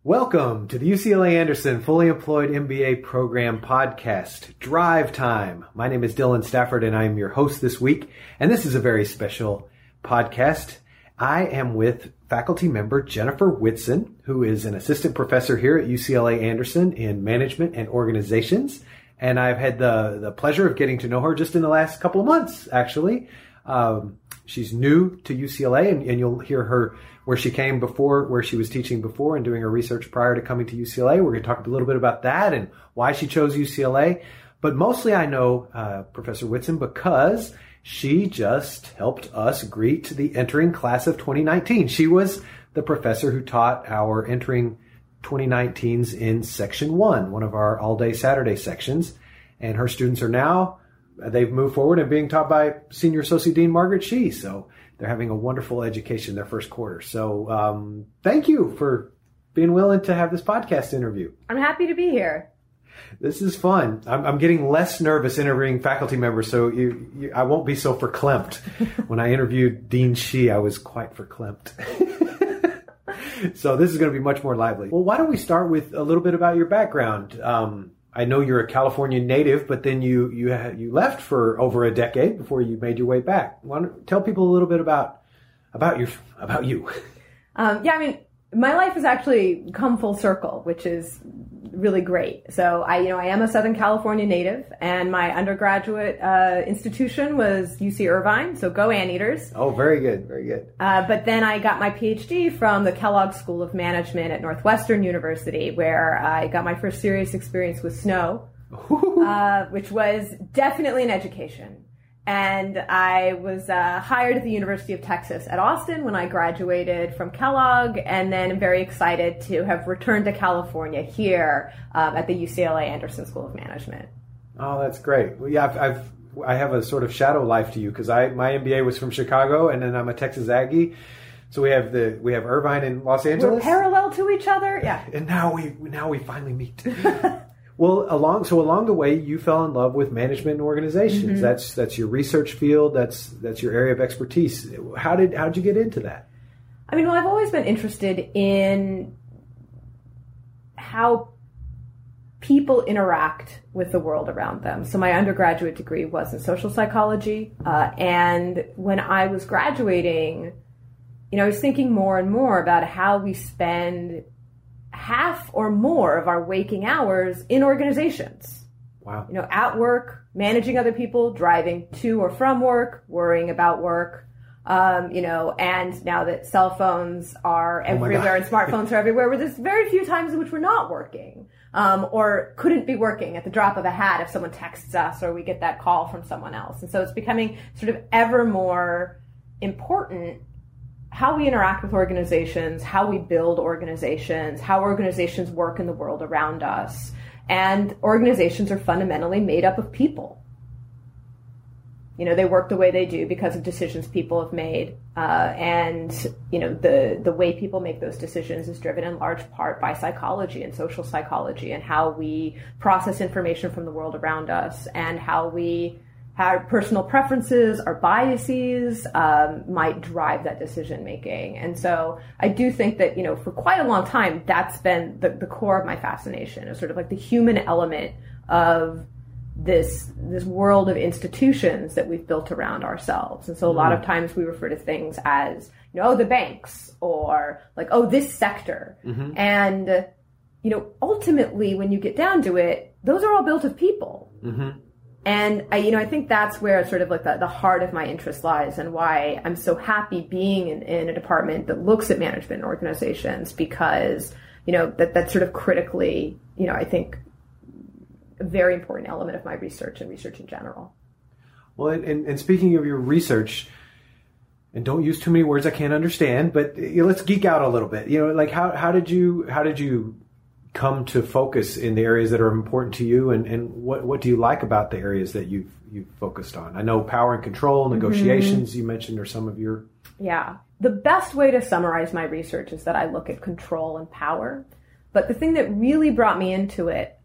Welcome to the UCLA Anderson Fully Employed MBA Program podcast, Drive Time. My name is Dylan Stafford and I'm your host this week. And this is a very special podcast. I am with faculty member Jennifer Whitson, who is an assistant professor here at UCLA Anderson in management and organizations. And I've had the pleasure of getting to know her just in the last couple of months, actually. She's new to UCLA and you'll hear her where she came before, where she was teaching before and doing her research prior to coming to UCLA. We're going to talk a little bit about that and why she chose UCLA. But mostly I know Professor Whitson because she just helped us greet the entering class of 2019. She was the professor who taught our entering 2019s in Section 1, one of our all-day Saturday sections. And her students are now, they've moved forward and being taught by Senior Associate Dean Margaret Shee. So they're having a wonderful education their first quarter. So thank you for being willing to have this podcast interview. I'm happy to be here. This is fun. I'm getting less nervous interviewing faculty members, so I won't be so verklempt. When I interviewed Dean Shee, I was quite verklempt. So this is going to be much more lively. Well, why don't we start with a little bit about your background? I know you're a California native, but then you left for over a decade before you made your way back. Why don't tell people a little bit about you? My life has actually come full circle, which is really great. So I am a Southern California native, and my undergraduate institution was UC Irvine. So go Anteaters. Oh, very good, very good. But then I got my PhD from the Kellogg School of Management at Northwestern University, where I got my first serious experience with snow, which was definitely an education. And I was hired at the University of Texas at Austin when I graduated from Kellogg, and then I'm very excited to have returned to California here at the UCLA Anderson School of Management. Oh, that's great. Well, yeah, I have a sort of shadow life to you because my MBA was from Chicago, and then I'm a Texas Aggie. So we have Irvine in Los Angeles. We're parallel to each other, yeah. And now we finally meet. Well, along the way, you fell in love with management and organizations. Mm-hmm. That's your research field. That's your area of expertise. How'd you get into that? I've always been interested in how people interact with the world around them. So my undergraduate degree was in social psychology, and when I was graduating, I was thinking more and more about how we spend half or more of our waking hours in organizations. Wow. At work, managing other people, driving to or from work, worrying about work, and now that cell phones are everywhere and smartphones are everywhere, there's very few times in which we're not working, or couldn't be working at the drop of a hat if someone texts us or we get that call from someone else. And so it's becoming sort of ever more important how we interact with organizations, how we build organizations, how organizations work in the world around us. And organizations are fundamentally made up of people. They work the way they do because of decisions people have made. The way people make those decisions is driven in large part by psychology and social psychology and how we process information from the world around us and how our personal preferences, our biases might drive that decision making. And so I do think that, for quite a long time, that's been the core of my fascination, is sort of like the human element of this world of institutions that we've built around ourselves. And so a lot of times we refer to things as, the banks or like, this sector. Mm-hmm. And, ultimately when you get down to it, those are all built of people. Mm-hmm. And I think that's where sort of like the heart of my interest lies, and why I'm so happy being in a department that looks at management and organizations, because, that's sort of critically, I think a very important element of my research and research in general. Well, and speaking of your research, and don't use too many words I can't understand, but let's geek out a little bit. Like how did you come to focus in the areas that are important to you, and what do you like about the areas that you've focused on? I know power and control, negotiations, you mentioned, are some of your... Yeah. The best way to summarize my research is that I look at control and power. But the thing that really brought me into it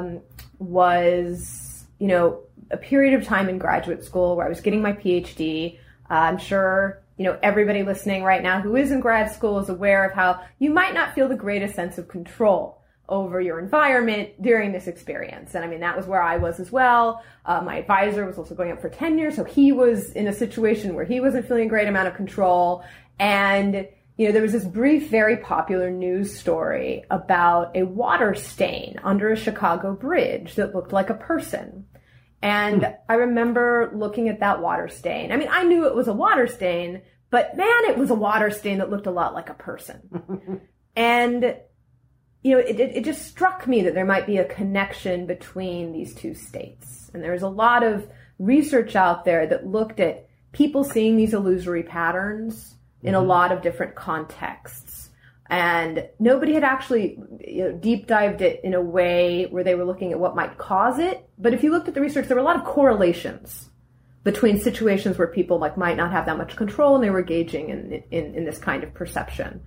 was, a period of time in graduate school where I was getting my PhD. I'm sure everybody listening right now who is in grad school is aware of how you might not feel the greatest sense of control over your environment during this experience. And I mean, that was where I was as well. My advisor was also going up for tenure, so he was in a situation where he wasn't feeling a great amount of control. And, there was this brief, very popular news story about a water stain under a Chicago bridge that looked like a person. And I remember looking at that water stain. I mean, I knew it was a water stain, but man, it was a water stain that looked a lot like a person. And it just struck me that there might be a connection between these two states. And there's a lot of research out there that looked at people seeing these illusory patterns in a lot of different contexts. And nobody had actually deep dived it in a way where they were looking at what might cause it. But if you looked at the research, there were a lot of correlations between situations where people might not have that much control and they were engaging in this kind of perception.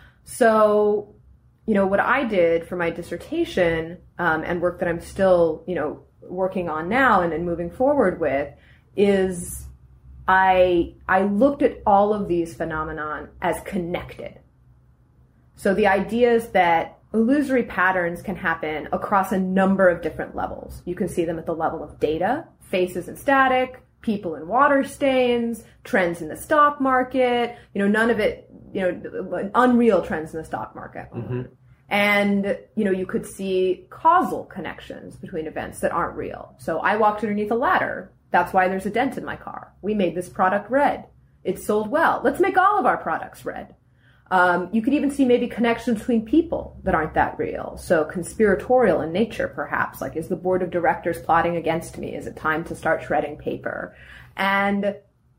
So what I did for my dissertation and work that I'm still, working on now and moving forward with is I looked at all of these phenomenon as connected. So the idea is that illusory patterns can happen across a number of different levels. You can see them at the level of data, faces and static, people and water stains, trends in the stock market, none of it, unreal trends in the stock market. Mm-hmm. And, you could see causal connections between events that aren't real. So I walked underneath a ladder. That's why there's a dent in my car. We made this product red. It sold well. Let's make all of our products red. You could even see maybe connections between people that aren't that real. So conspiratorial in nature, perhaps. Is the board of directors plotting against me? Is it time to start shredding paper? And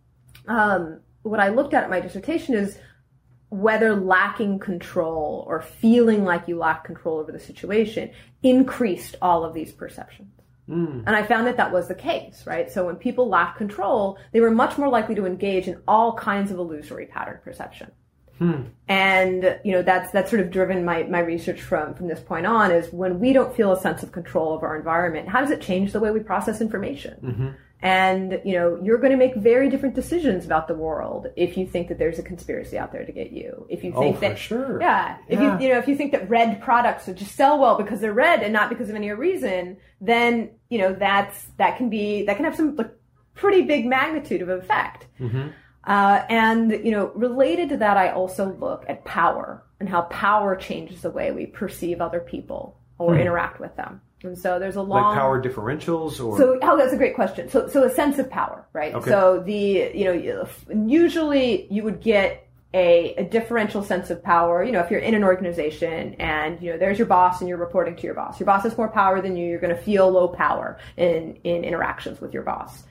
what I looked at in my dissertation is whether lacking control or feeling like you lack control over the situation increased all of these perceptions. And I found that was the case, right? So when people lacked control, they were much more likely to engage in all kinds of illusory pattern perception. And, that's sort of driven my research from this point on is when we don't feel a sense of control of our environment, how does it change the way we process information? Mm-hmm. And, you're going to make very different decisions about the world if you think that there's a conspiracy out there to get you. If you think that, sure. Yeah. If you think that red products would just sell well because they're red and not because of any reason, then, that can have some pretty big magnitude of effect. Mm-hmm. And related to that, I also look at power and how power changes the way we perceive other people or interact with them. And so there's a long... power differentials or... that's a great question. So a sense of power, right? Okay. So usually you would get a differential sense of power, if you're in an organization and, there's your boss and you're reporting to your boss. Your boss has more power than you. You're going to feel low power in interactions with your boss.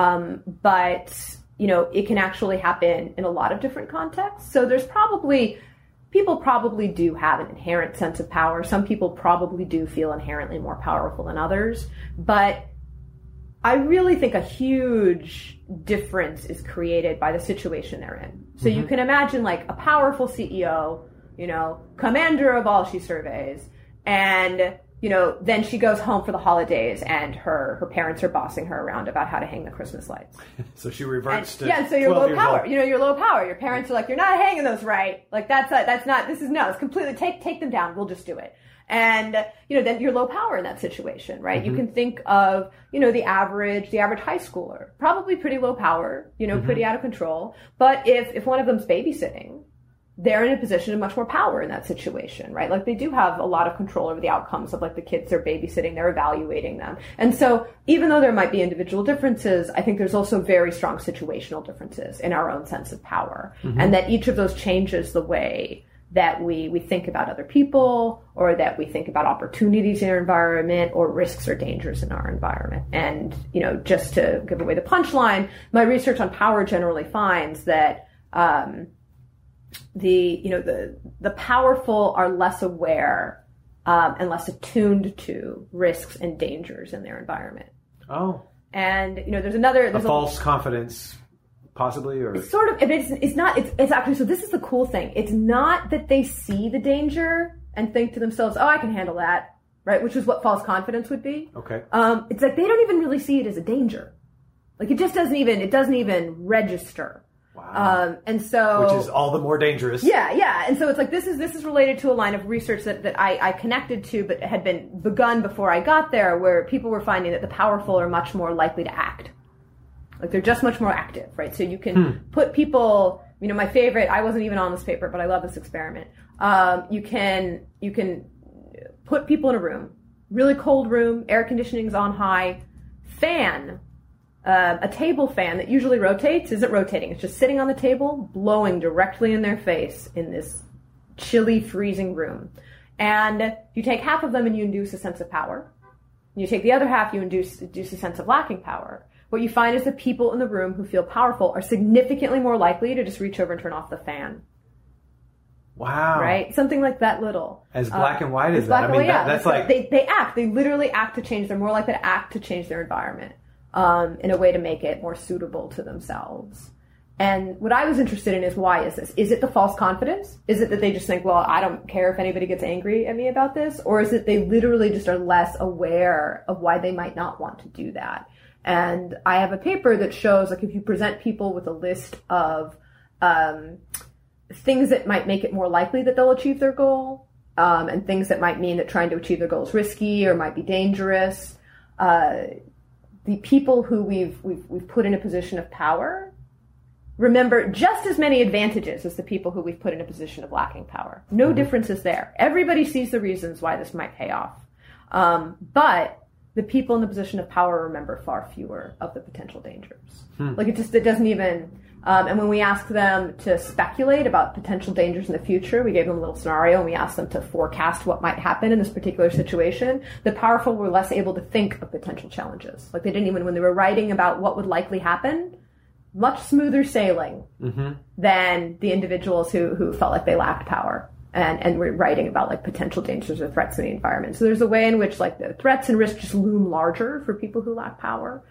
But it can actually happen in a lot of different contexts. So there's people probably do have an inherent sense of power. Some people probably do feel inherently more powerful than others. But I really think a huge difference is created by the situation they're in. So you can imagine a powerful CEO, commander of all she surveys, and then she goes home for the holidays and her parents are bossing her around about how to hang the Christmas lights. So she reverts to so you're low power. You're low power. Your parents are like, you're not hanging those right. It's completely, take them down. We'll just do it. And, then you're low power in that situation, right? Mm-hmm. You can think of, the average high schooler, probably pretty low power, pretty out of control. But if one of them's babysitting, they're in a position of much more power in that situation, right? They do have a lot of control over the outcomes of the kids they're babysitting, they're evaluating them. And so even though there might be individual differences, I think there's also very strong situational differences in our own sense of power. Mm-hmm. And that each of those changes the way that we think about other people or that we think about opportunities in our environment or risks or dangers in our environment. And, just to give away the punchline, my research on power generally finds that, the powerful are less aware and less attuned to risks and dangers in their environment. Oh. And there's a false confidence, possibly, or it's sort of. It's actually. So this is the cool thing. It's not that they see the danger and think to themselves, "Oh, I can handle that," right? Which is what false confidence would be. Okay. It's they don't even really see it as a danger. It just doesn't even register. Wow. And so, which is all the more dangerous. Yeah. And so it's like this is related to a line of research that I connected to, but had been begun before I got there, where people were finding that the powerful are much more likely to act. Like they're just much more active, right? So you can put people, my favorite, I wasn't even on this paper, but I love this experiment. You can put people in a room, really cold room, air conditioning's on high, fan, a table fan that usually rotates isn't rotating. It's just sitting on the table, blowing directly in their face in this chilly, freezing room. And you take half of them and you induce a sense of power. You take the other half, you induce a sense of lacking power. What you find is the people in the room who feel powerful are significantly more likely to just reach over and turn off the fan. Wow. Right? Something like that little. As black and white as that. I mean, that's like... They act. They literally act to change. They're more likely to act to change their environment in a way to make it more suitable to themselves. And what I was interested in is, why is this? Is it the false confidence? Is it that they just think, well, I don't care if anybody gets angry at me about this? Or is it they literally just are less aware of why they might not want to do that? And I have a paper that shows, like, if you present people with a list of things that might make it more likely that they'll achieve their goal, and things that might mean that trying to achieve their goal is risky or might be dangerous, the people who we've put in a position of power remember just as many advantages as the people who we've put in a position of lacking power. No differences there. Everybody sees the reasons why this might pay off. But the people in the position of power remember far fewer of the potential dangers. Like it doesn't even, and when we asked them to speculate about potential dangers in the future, we gave them a little scenario and we asked them to forecast what might happen in this particular situation. The powerful were less able to think of potential challenges. Like they didn't even, when they were writing about what would likely happen, much smoother sailing than the individuals who felt like they lacked power. And we're writing about like potential dangers or threats in the environment. So there's a way in which like the threats and risks just loom larger for people who lack power.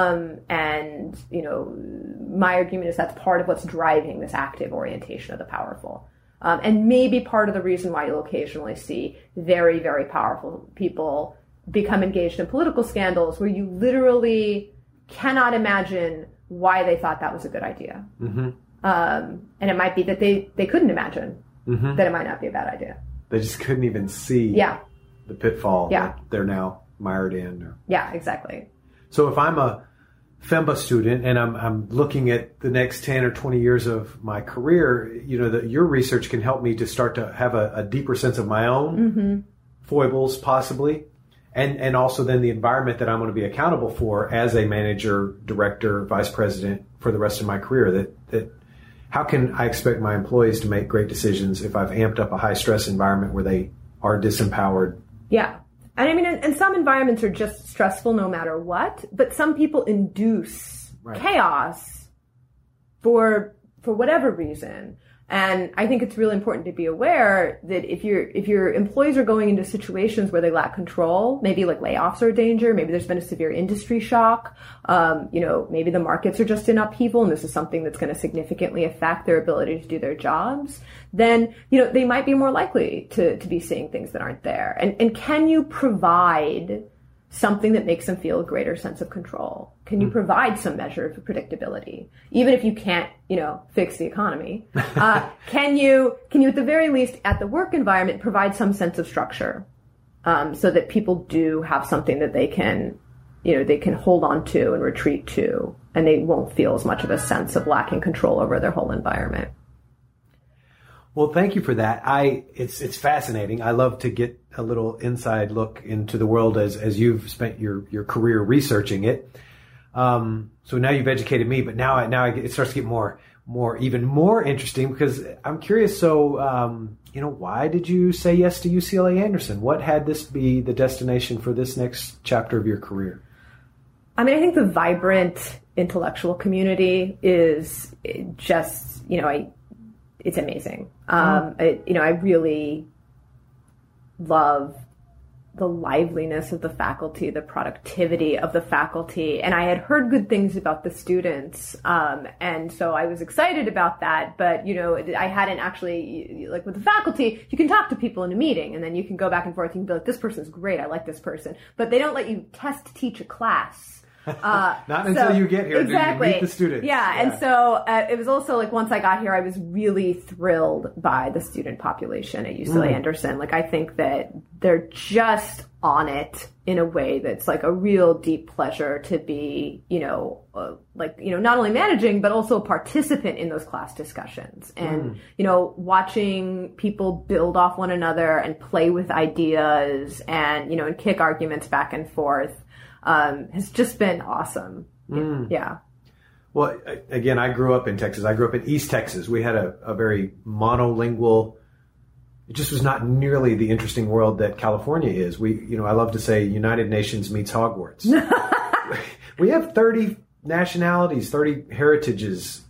And my argument is that's part of what's driving this active orientation of the powerful. And maybe part of the reason why you'll occasionally see very, very powerful people become engaged in political scandals where you literally cannot imagine why they thought that was a good idea. And it might be that they couldn't imagine that it might not be a bad idea. They just couldn't even see the pitfall that they're now mired in. Yeah, exactly. So if I'm a FEMBA student and I'm looking at the next 10 or 20 years of my career, your research can help me to start to have a deeper sense of my own foibles possibly. And also then the environment that I'm going to be accountable for as a manager, director, vice president for the rest of my career. That how can I expect my employees to make great decisions if I've amped up a high stress environment where they are disempowered? Yeah. And I mean, and some environments are just stressful no matter what, but some people induce chaos for whatever reason. And I think it's really important to be aware that if your employees are going into situations where they lack control, maybe like layoffs are a danger, maybe there's been a severe industry shock, maybe the markets are just in upheaval and this is something that's going to significantly affect their ability to do their jobs, then, they might be more likely to be seeing things that aren't there. And can you provide something that makes them feel a greater sense of control? Can you provide some measure of predictability? Even if you can't, fix the economy, can you at the very least at the work environment provide some sense of structure, so that people do have something that they can hold on to and retreat to, and they won't feel as much of a sense of lacking control over their whole environment. Well, thank you for that. It's fascinating. I love to get a little inside look into the world as you've spent your career researching it. So now you've educated me, but now it starts to get even more interesting because I'm curious. So, why did you say yes to UCLA Anderson? What had this be the destination for this next chapter of your career? I mean, I think the vibrant intellectual community is just, it's amazing. I really love the liveliness of the faculty, the productivity of the faculty. And I had heard good things about the students. And so I was excited about that. But, I hadn't actually, like with the faculty, you can talk to people in a meeting and then you can go back and forth. You can be like, this person's great. I like this person. But they don't let you teach a class Not until you get here exactly. do you meet the students. Yeah. And so it was also like once I got here, I was really thrilled by the student population at UCLA Anderson. Like I think that they're just on it in a way that's like a real deep pleasure to be, not only managing, but also a participant in those class discussions and, watching people build off one another and play with ideas and, and kick arguments back and forth. Has just been awesome. Yeah. Well, again, I grew up in Texas. I grew up in East Texas. We had a very monolingual, it just was not nearly the interesting world that California is. I love to say United Nations meets Hogwarts. We have 30 nationalities, 30 heritages,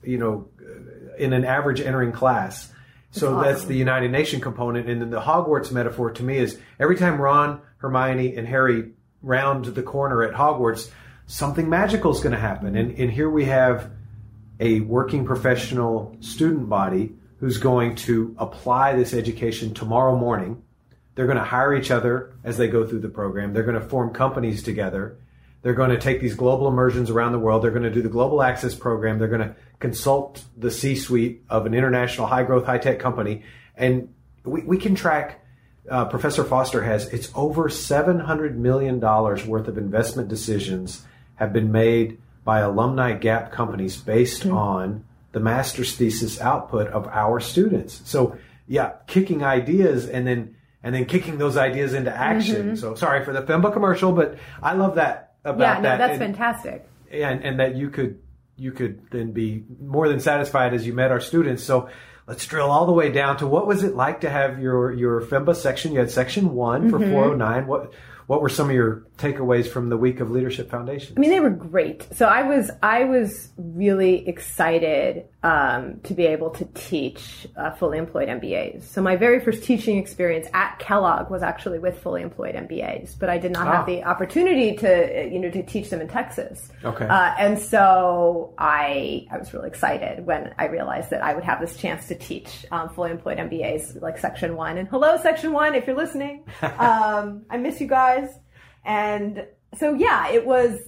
in an average entering class. So awesome. That's the United Nation component. And then the Hogwarts metaphor to me is every time Ron, Hermione, and Harry round the corner at Hogwarts, something magical is going to happen. And here we have a working professional student body who's going to apply this education tomorrow morning. They're going to hire each other as they go through the program. They're going to form companies together. They're going to take these global immersions around the world. They're going to do the Global Access Program. They're going to consult the C-suite of an international high-growth, high-tech company. And we can track... Professor Foster has, it's over $700 million worth of investment decisions have been made by alumni gap companies based on the master's thesis output of our students. So yeah, kicking ideas and then kicking those ideas into action. So sorry for the FEMBA commercial, but I love that about that. Yeah, no, that's fantastic. And that you could then be more than satisfied as you met our students. So let's drill all the way down to what was it like to have your FEMBA section? You had section 1 for 409. What were some of your takeaways from the week of Leadership Foundations? I mean, they were great. So I was really excited to be able to teach fully employed MBAs. So my very first teaching experience at Kellogg was actually with fully employed MBAs, but I did not have the opportunity to teach them in Texas. Okay. And so I was really excited when I realized that I would have this chance to teach fully employed MBAs like section 1. And hello, section 1, if you're listening. I miss you guys. And so, yeah, it was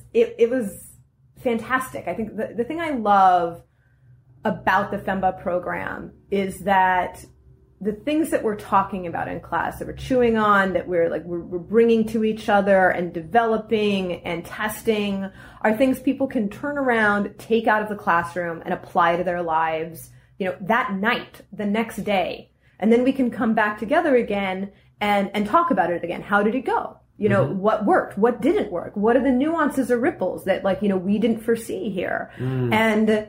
fantastic. I think the thing I love about the FEMBA program is that the things that we're talking about in class, that we're chewing on, that we're bringing to each other and developing and testing are things people can turn around, take out of the classroom and apply to their lives, that night, the next day. And then we can come back together again and talk about it again. How did it go? What worked? What didn't work? What are the nuances or ripples that we didn't foresee here? And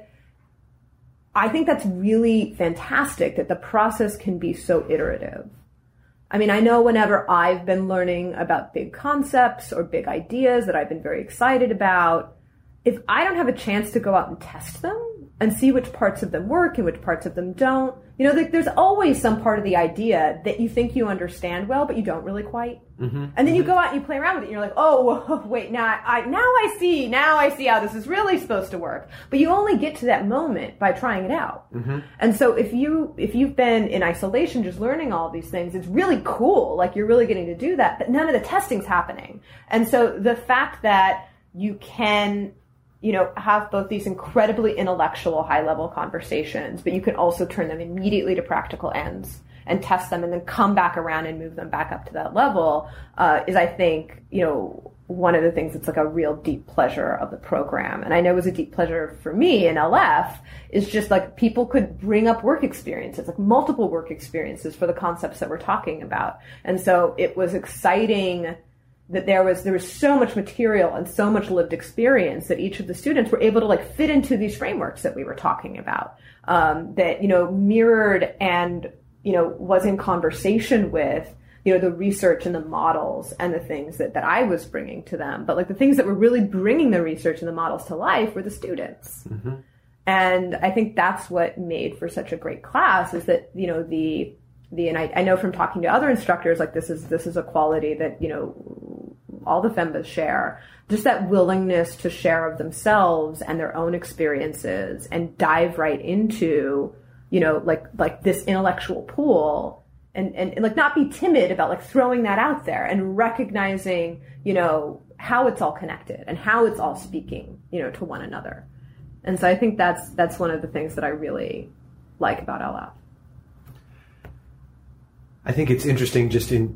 I think that's really fantastic that the process can be so iterative. I mean, I know whenever I've been learning about big concepts or big ideas that I've been very excited about, if I don't have a chance to go out and test them and see which parts of them work and which parts of them don't, there's always some part of the idea that you think you understand well, but you don't really quite. And then you go out and you play around with it and you're like, oh, wait, now I see how this is really supposed to work. But you only get to that moment by trying it out. And so if you've been in isolation just learning all these things, it's really cool. Like you're really getting to do that, but none of the testing's happening. And so the fact that you can have both these incredibly intellectual high-level conversations, but you can also turn them immediately to practical ends and test them and then come back around and move them back up to that level is, I think, one of the things that's like a real deep pleasure of the program. And I know it was a deep pleasure for me in LF is just like people could bring up work experiences, like multiple work experiences for the concepts that we're talking about. And so it was exciting that there was so much material and so much lived experience that each of the students were able to fit into these frameworks that we were talking about, that, mirrored and, was in conversation with, the research and the models and the things that I was bringing to them. But the things that were really bringing the research and the models to life were the students. And I think that's what made for such a great class is that, and I know from talking to other instructors, this is a quality that, all the FEMBAs share, just that willingness to share of themselves and their own experiences and dive right into, this intellectual pool and not be timid about throwing that out there and recognizing, how it's all connected and how it's all speaking, to one another. And so I think that's one of the things that I really like about LF. I think it's interesting just in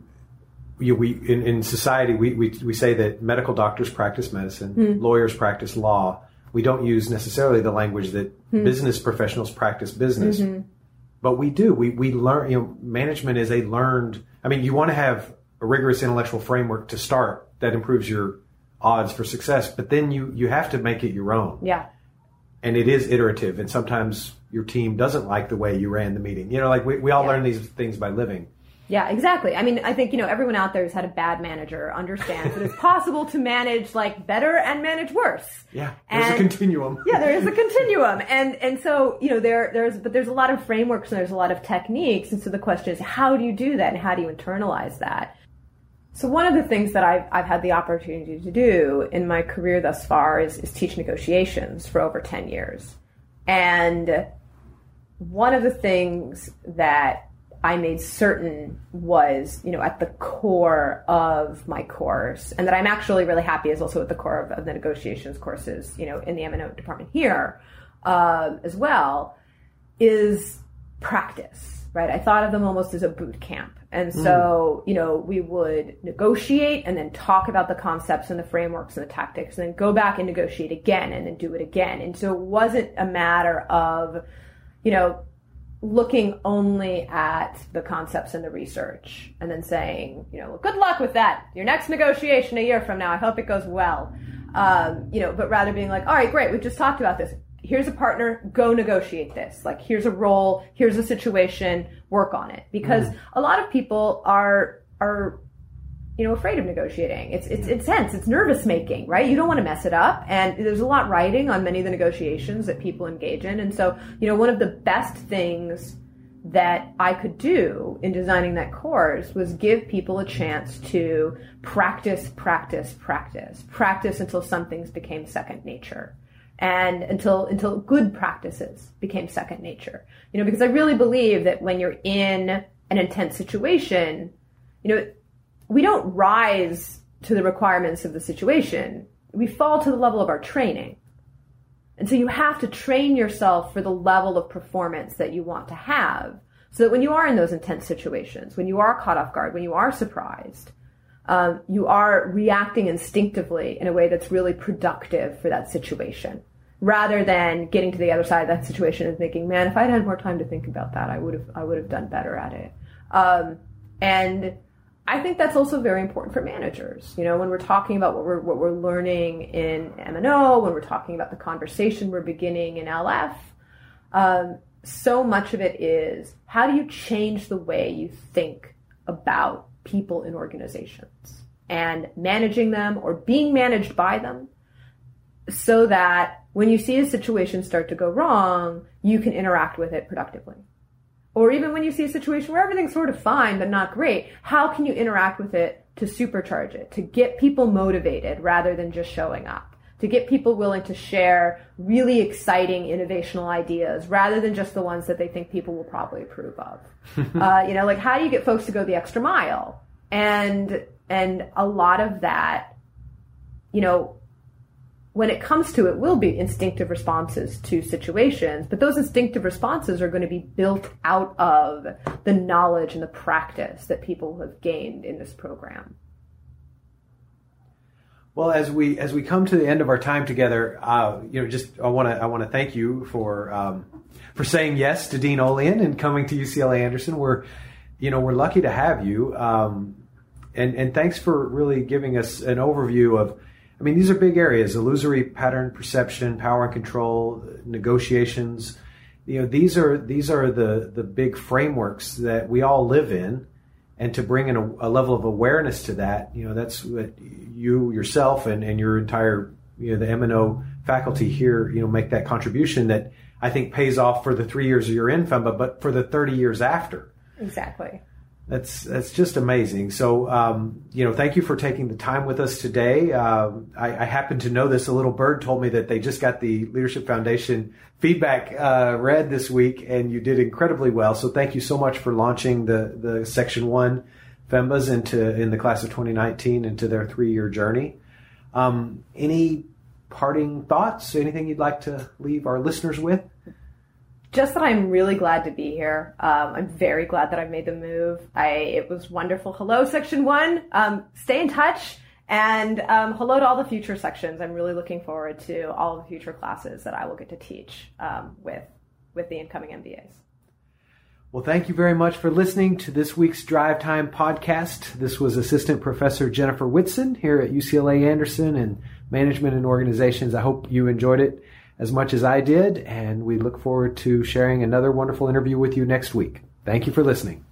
society, we say that medical doctors practice medicine, lawyers practice law. We don't use necessarily the language that business professionals practice business, but we do. We learn, management is a learned, you want to have a rigorous intellectual framework to start that improves your odds for success, but then you have to make it your own. Yeah. And it is iterative, and sometimes your team doesn't like the way you ran the meeting. We all learn these things by living. Yeah, exactly. I think, everyone out there who's had a bad manager understands that it's possible to manage better and manage worse. Yeah, there's a continuum. Yeah, there is a continuum. And so, there's a lot of frameworks and there's a lot of techniques. And so the question is, how do you do that and how do you internalize that? So one of the things that I've had the opportunity to do in my career thus far is teach negotiations for over 10 years. And one of the things that I made certain was, at the core of my course, and that I'm actually really happy is also at the core of the negotiations courses, in the M&O department here as well, is practice, right? I thought of them almost as a boot camp. And so, we would negotiate and then talk about the concepts and the frameworks and the tactics and then go back and negotiate again and then do it again. And so it wasn't a matter of, looking only at the concepts and the research and then saying, good luck with that. Your next negotiation a year from now, I hope it goes well. But rather being all right, great. We've just talked about this. Here's a partner, go negotiate this. Here's a role, here's a situation, work on it. Because a lot of people are afraid of negotiating. It's intense, it's nervous making, right? You don't want to mess it up. And there's a lot riding on many of the negotiations that people engage in. And so, one of the best things that I could do in designing that course was give people a chance to practice until some things became second nature. And until good practices became second nature. Because I really believe that when you're in an intense situation, we don't rise to the requirements of the situation. We fall to the level of our training. And so you have to train yourself for the level of performance that you want to have so that when you are in those intense situations, when you are caught off guard, when you are surprised, you are reacting instinctively in a way that's really productive for that situation, rather than getting to the other side of that situation and thinking, man, if I'd had more time to think about that, I would have done better at it. And I think that's also very important for managers. When we're talking about what we're learning in M&O, when we're talking about the conversation we're beginning in LF, so much of it is, how do you change the way you think about people in organizations and managing them or being managed by them, so that when you see a situation start to go wrong, you can interact with it productively. Or even when you see a situation where everything's sort of fine but not great, how can you interact with it to supercharge it, to get people motivated rather than just showing up, to get people willing to share really exciting innovational ideas rather than just the ones that they think people will probably approve of. How do you get folks to go the extra mile? And a lot of that, when it comes to it, will be instinctive responses to situations, but those instinctive responses are going to be built out of the knowledge and the practice that people have gained in this program. Well, as we come to the end of our time together, I want to thank you for saying yes to Dean Olian and coming to UCLA Anderson. We're lucky to have you, and thanks for really giving us an overview of. These are big areas: illusory pattern perception, power and control, negotiations. These are the big frameworks that we all live in, and to bring in a level of awareness to that, that's what you yourself and your entire, the M&O faculty here, make that contribution that I think pays off for the 3 years you're in FEMBA, but for the 30 years after. Exactly. That's just amazing. So, thank you for taking the time with us today. I happen to know this. A little bird told me that they just got the Leadership Foundation feedback read this week, and you did incredibly well. So thank you so much for launching the Section 1 FEMBAs in the class of 2019 into their 3-year journey. Any parting thoughts? Anything you'd like to leave our listeners with? Just that I'm really glad to be here. I'm very glad that I've made the move. It was wonderful. Hello, Section 1. Stay in touch. And hello to all the future sections. I'm really looking forward to all the future classes that I will get to teach with the incoming MBAs. Well, thank you very much for listening to this week's Drive Time podcast. This was Assistant Professor Jennifer Whitson here at UCLA Anderson in Management and Organizations. I hope you enjoyed it as much as I did, and we look forward to sharing another wonderful interview with you next week. Thank you for listening.